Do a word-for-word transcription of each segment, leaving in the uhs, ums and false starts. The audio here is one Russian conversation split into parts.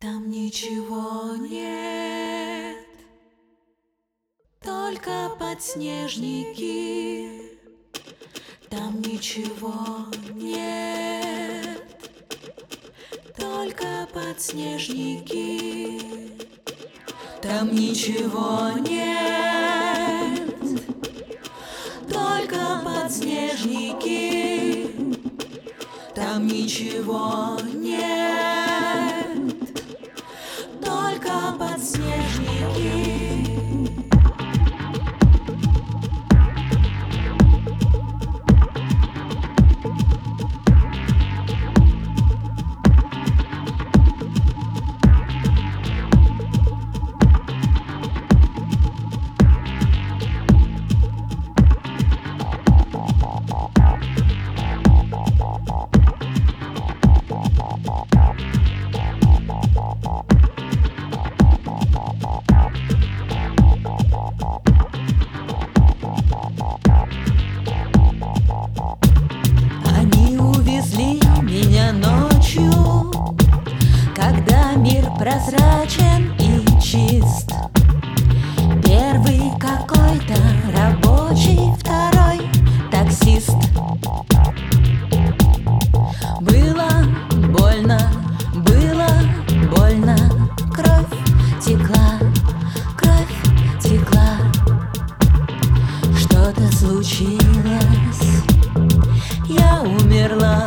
Там ничего нет, только подснежники. Там ничего нет, только подснежники. Там ничего нет, только подснежники. Там ничего нет, только подснежники. Когда мир прозрачен и чист, первый какой-то рабочий, второй таксист. Было больно, было больно, кровь текла, кровь текла. Что-то случилось, я умерла.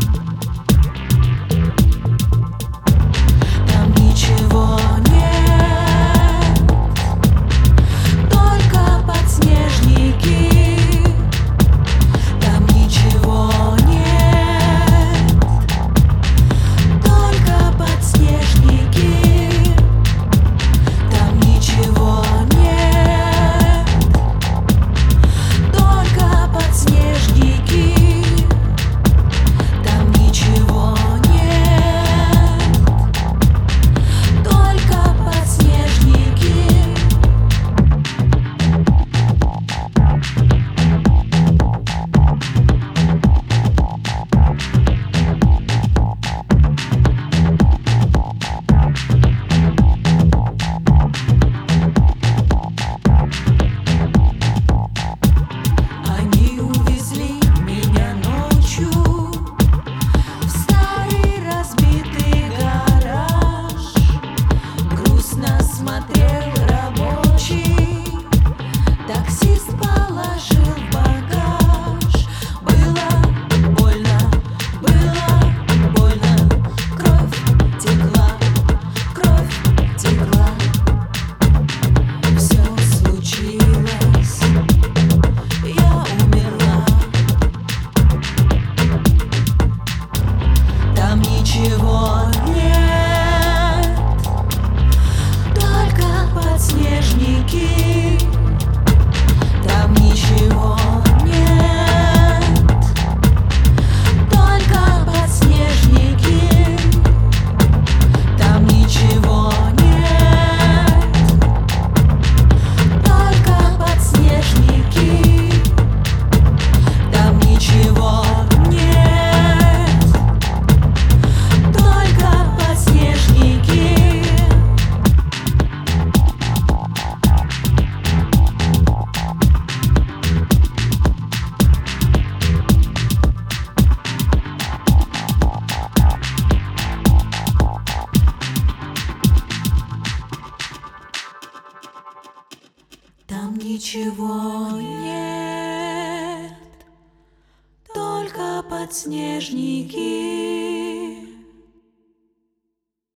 Там ничего нет, только подснежники.